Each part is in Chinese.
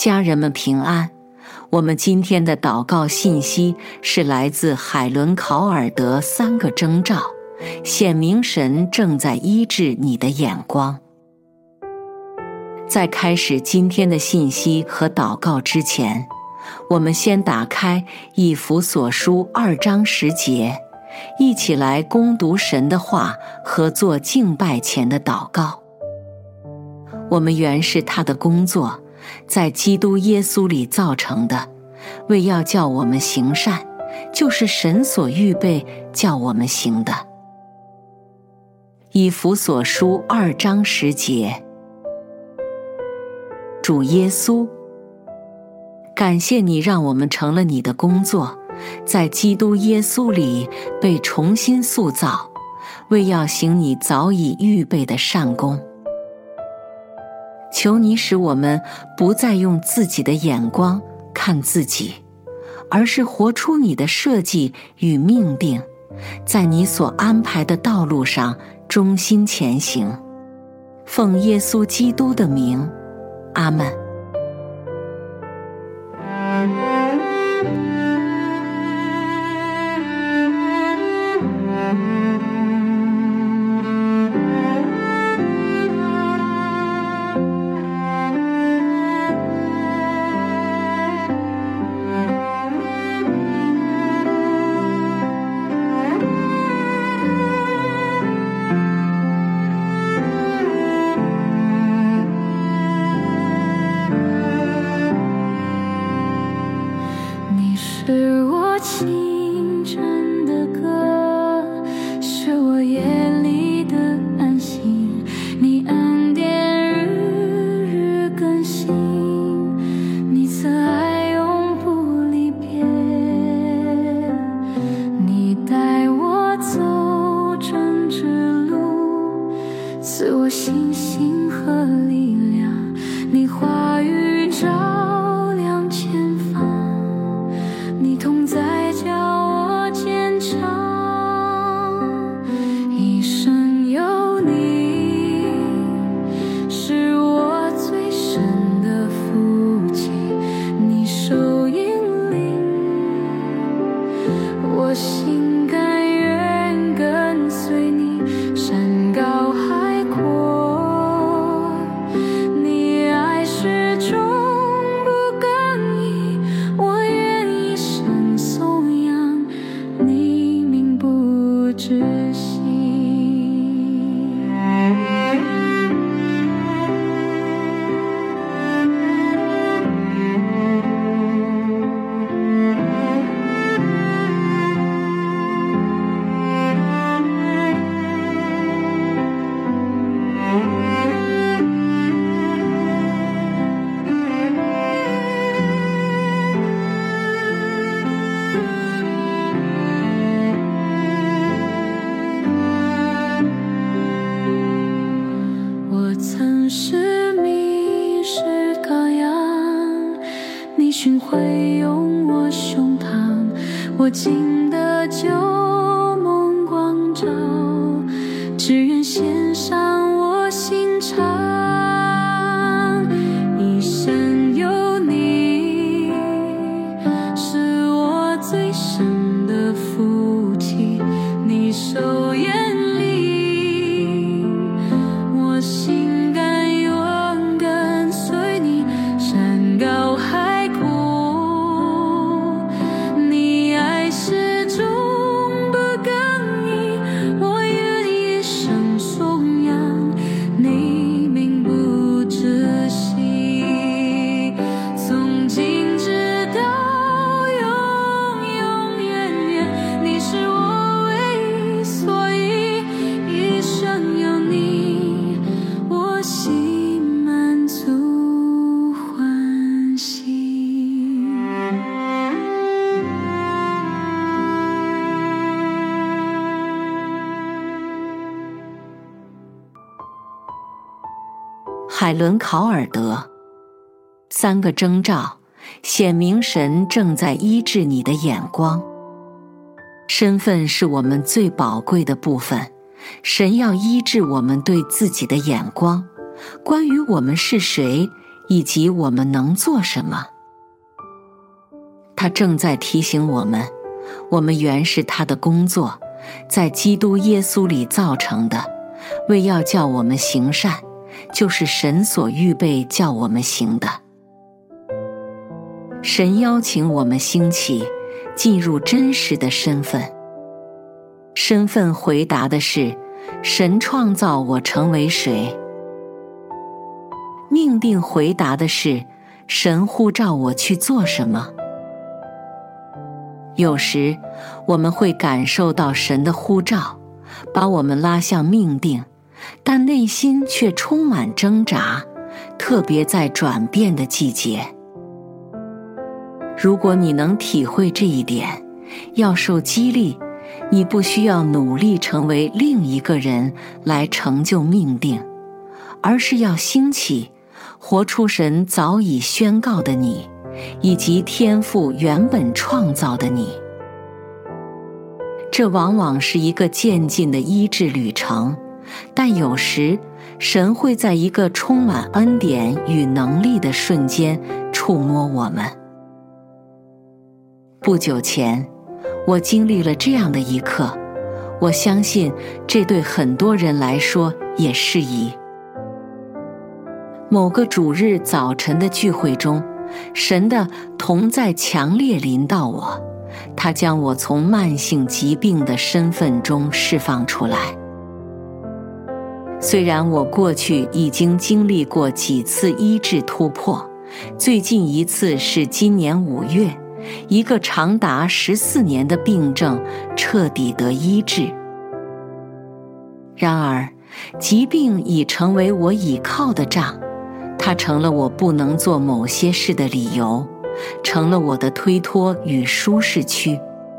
家人们平安。我们今天的祷告信息是来自海伦·考尔德3个征兆，显明神正在医治你的眼光。在开始今天的信息和祷告之前，我们先打开以弗所书2章10节，一起来攻读神的话和做敬拜前的祷告。我们原是他的工作，在基督耶稣里造成的，为要叫我们行善，就是神所预备叫我们行的。以弗所书2章10节，主耶稣，感谢你让我们成了你的工作，在基督耶稣里被重新塑造，为要行你早已预备的善功。求你使我们不再用自己的眼光看自己，而是活出你的设计与命定，在你所安排的道路上忠心前行。奉耶稣基督的名，阿们。 是我清晨的歌，是我夜里的安息，你恩典日日更新，你慈爱永不离别，你带我走正直路，赐我信心和力量，你话语照亮前方，你同在叫我坚强，一生有你是我最深的福气，你手引领我心甘愿跟随你，山高海阔，你爱始终不更易，我愿一生颂扬你名不止息。我曾是迷失羔羊，你寻回用我胸膛，我经得救梦光照，只愿献上我心肠，一生有你是我最深的福气，你手眼里我心甘愿跟随你，山高海阔，你爱始终不更易，我愿一生颂扬你名不止息，从今直到永远远，你是我唯一，所以一生有你，我心满足欢喜。 海伦·考尔德3个征兆，显明神正在医治你的眼光。身份是我们最宝贵的部分，神要医治我们对自己的眼光，关于我们是谁， 以及我们能做什么。他正在提醒我们，我们原是他的工作，在基督耶稣里造成的，为要叫我们行善，就是神所预备叫我们行的。神邀请我们兴起，进入真实的身份。身份回答的是，神创造我成为谁。命定回答的是，神呼召我去做什么。有时我们会感受到神的呼召，把我们拉向命定，但内心却充满挣扎，特别在转变的季节。如果你能体会这一点，要受激励，你不需要努力成为另一个人来成就命定，而是要兴起，活出神早已宣告的你，以及天父原本创造的你。这往往是一个渐进的医治旅程，但有时神会在一个充满恩典与能力的瞬间触摸我们。不久前，我经历了这样的一刻，我相信这对很多人来说也适宜。某个主日早晨的聚会中，神的同在强烈临到我，他将我从慢性疾病的身份中释放出来。虽然我过去已经经历过几次医治突破，最近一次是今年5月，一个长达14年的病症彻底得医治。然而，疾病已成为我倚靠的杖，它成了我不能做某些事的理由，成了我的推脱与舒适区。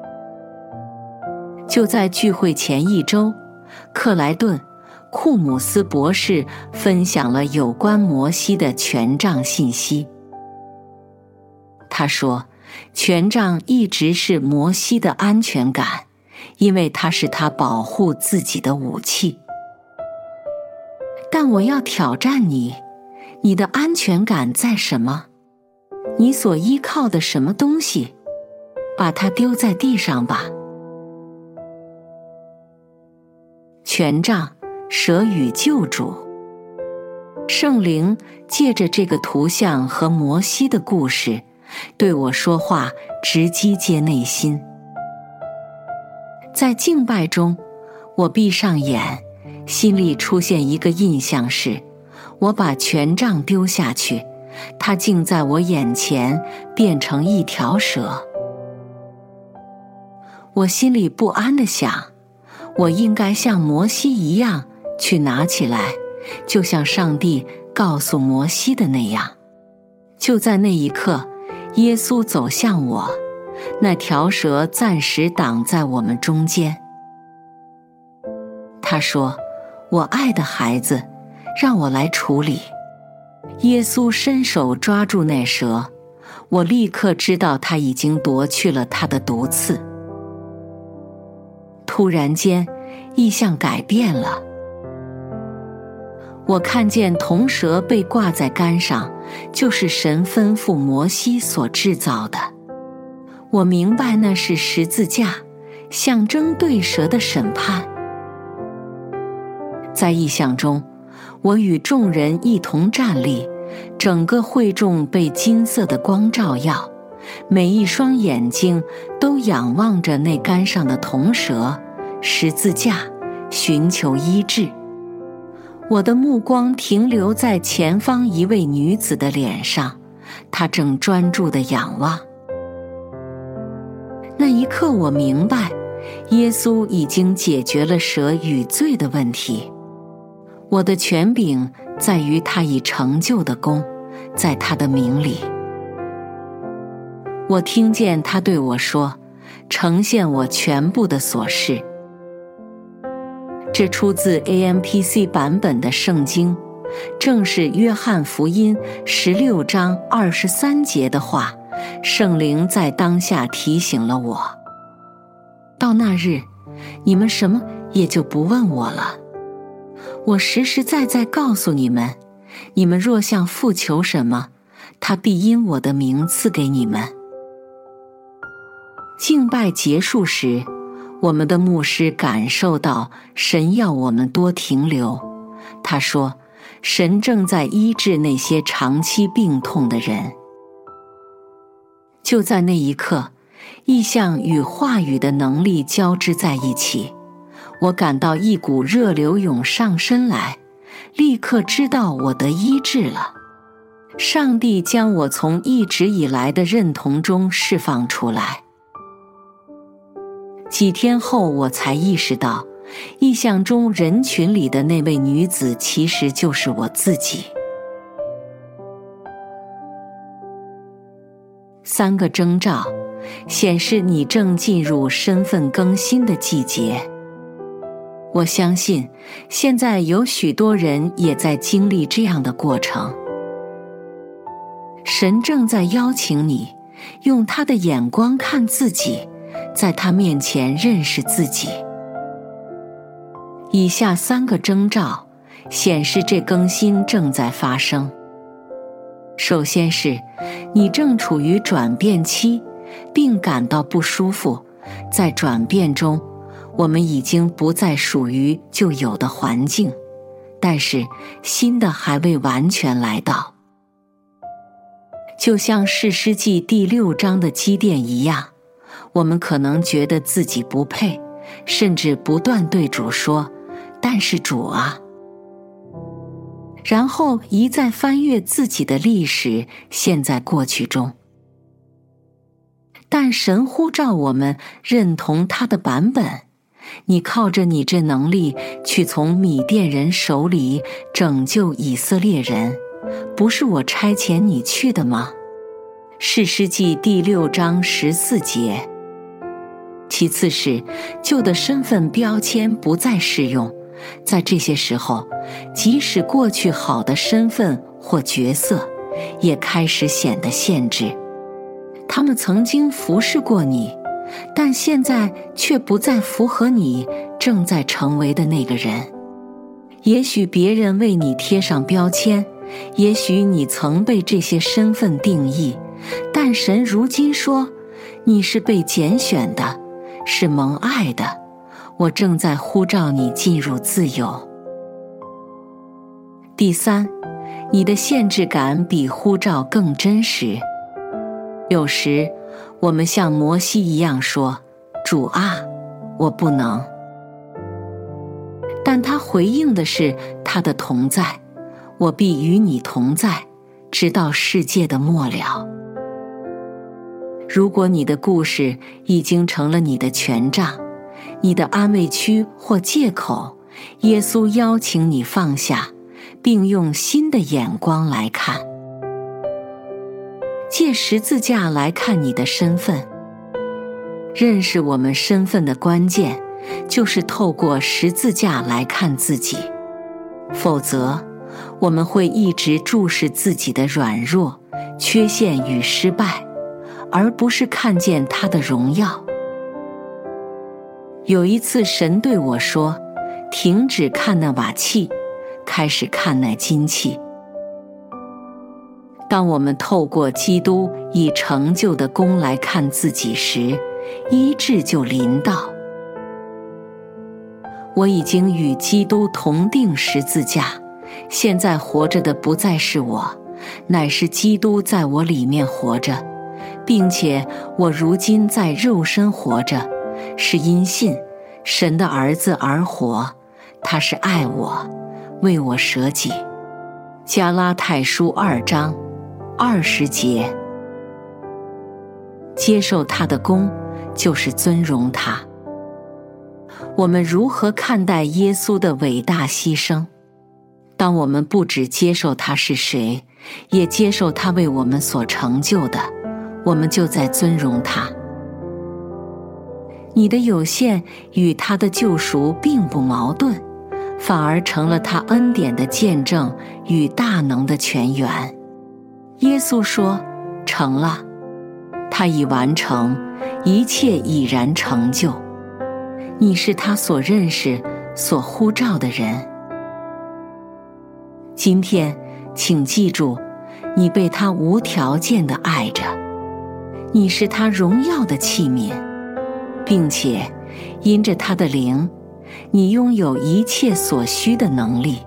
就在聚会前1周，克莱顿·库姆斯博士分享了有关摩西的权杖信息。他说，权杖一直是摩西的安全感，因为它是他保护自己的武器。但我要挑战你，你的安全感在什么？你所依靠的什么东西？把它丢在地上吧。权杖，蛇与救主。圣灵借着这个图像和摩西的故事对我说话，直击接内心。在敬拜中，我闭上眼，心里出现一个印象是，我把权杖丢下去，它竟在我眼前变成一条蛇。我心里不安地想，我应该像摩西一样去拿起来，就像上帝告诉摩西的那样。就在那一刻，耶稣走向我，那条蛇暂时挡在我们中间。他说，我爱的孩子，让我来处理。耶稣伸手抓住那蛇，我立刻知道他已经夺去了他的毒刺。突然间，意象改变了。我看见铜蛇被挂在杆上，就是神吩咐摩西所制造的。我明白那是十字架，象征对蛇的审判。在意象中，我与众人一同站立，整个会众被金色的光照耀，每一双眼睛都仰望着那杆上的铜蛇、十字架，寻求医治。我的目光停留在前方一位女子的脸上，她正专注地仰望。那一刻我明白，耶稣已经解决了蛇与罪的问题。我的权柄在于他已成就的功，在他的名里。我听见他对我说，呈现我全部的琐事。这出自 AMPC 版本的圣经，正是约翰福音16章23节的话，圣灵在当下提醒了我。到那日，你们什么也就不问我了。我实实在在告诉你们， 你们若向父求什么，他必因我的名赐给你们。敬拜结束时，我们的牧师感受到神要我们多停留。他说，神正在医治那些长期病痛的人。就在那一刻，意象与话语的能力交织在一起，我感到一股热流涌上身来，立刻知道我得医治了。上帝将我从一直以来的认同中释放出来。几天后，我才意识到，意象中人群里的那位女子其实就是我自己。3个征兆显示你正进入身份更新的季节。我相信，现在有许多人也在经历这样的过程。神正在邀请你，用他的眼光看自己，在他面前认识自己。以下3个征兆显示这更新正在发生。首先是，你正处于转变期，并感到不舒服。在转变中，我们已经不再属于旧有的环境，但是新的还未完全来到。就像士师记第6章的基甸一样，我们可能觉得自己不配，甚至不断对主说，但是主啊。然后一再翻阅自己的历史，现在过去中。但神呼召我们认同他的版本。你靠着你这能力去从米甸人手里拯救以色列人，不是我差遣你去的吗？士师记第6章14节。其次是，旧的身份标签不再适用。在这些时候，即使过去好的身份或角色，也开始显得限制。他们曾经服侍过你，但现在却不再符合你正在成为的那个人。也许别人为你贴上标签，也许你曾被这些身份定义，但神如今说，你是被拣选的，是蒙爱的，我正在呼召你进入自由。第3，你的限制感比呼召更真实。有时，我们像摩西一样说，主啊，我不能。但他回应的是他的同在，我必与你同在，直到世界的末了。如果你的故事已经成了你的权杖，你的安慰区或借口，耶稣邀请你放下，并用新的眼光来看。借十字架来看你的身份。认识我们身份的关键，就是透过十字架来看自己。否则，我们会一直注视自己的软弱、缺陷与失败，而不是看见他的荣耀。有一次，神对我说，停止看那瓦器，开始看那金器。当我们透过基督已成就的功来看自己时，医治就临到。我已经与基督同定十字架，现在活着的不再是我，乃是基督在我里面活着，并且我如今在肉身活着，是因信神的儿子而活，他是爱我，为我舍己。加拉太书2章20节。接受他的功，就是尊荣他。我们如何看待耶稣的伟大牺牲？当我们不只接受他是谁，也接受他为我们所成就的，我们就在尊荣他。你的有限与他的救赎并不矛盾，反而成了他恩典的见证与大能的泉源。耶稣说，成了，他已完成，一切已然成就。你是他所认识、所呼召的人。今天， 请记住，你被他无条件地爱着，你是他荣耀的器皿，并且因着他的灵，你拥有一切所需的能力。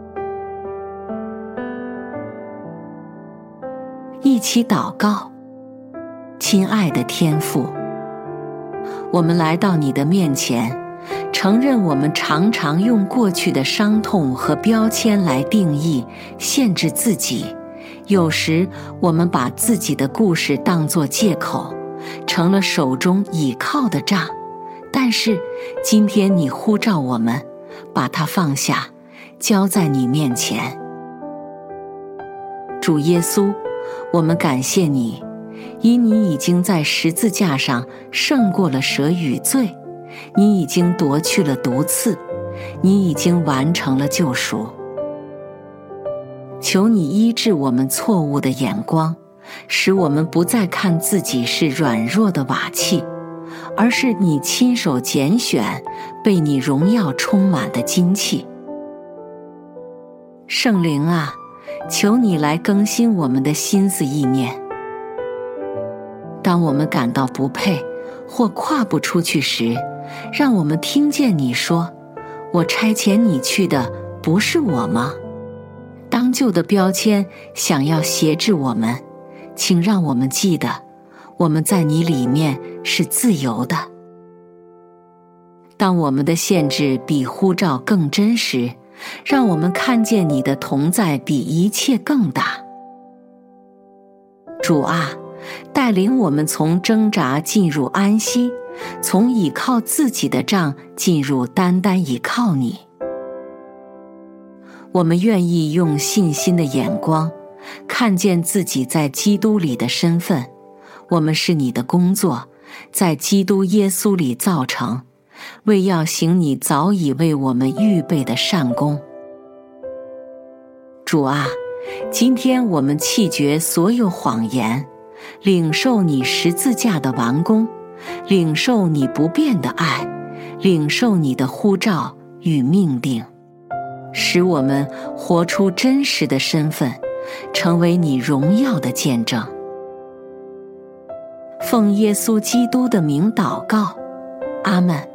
一起祷告。亲爱的天父，我们来到你的面前，承认我们常常用过去的伤痛和标签来定义、限制自己，有时我们把自己的故事当作借口，成了手中倚靠的杖。但是今天你呼召我们，把它放下，交在你面前。主耶稣，我们感谢你，因你已经在十字架上胜过了蛇与罪，你已经夺去了毒刺，你已经完成了救赎。求你医治我们错误的眼光，使我们不再看自己是软弱的瓦器，而是你亲手拣选、被你荣耀充满的金器。圣灵啊，求你来更新我们的心思意念。当我们感到不配或跨不出去时，让我们听见你说，我差遣你去的不是我吗？当旧的标签想要挟制我们，请让我们记得，我们在你里面是自由的。当我们的限制比呼召更真实，让我们看见你的同在比一切更大。主啊，带领我们从挣扎进入安息，从倚靠自己的杖进入单单倚靠你。我们愿意用信心的眼光看见自己在基督里的身份，我们是你的工作，在基督耶稣里造成，为要行你早已为我们预备的善功。主啊，今天我们弃绝所有谎言，领受你十字架的完工，领受你不变的爱，领受你的呼召与命定，使我们活出真实的身份，成为你荣耀的见证。奉耶稣基督的名祷告，阿们。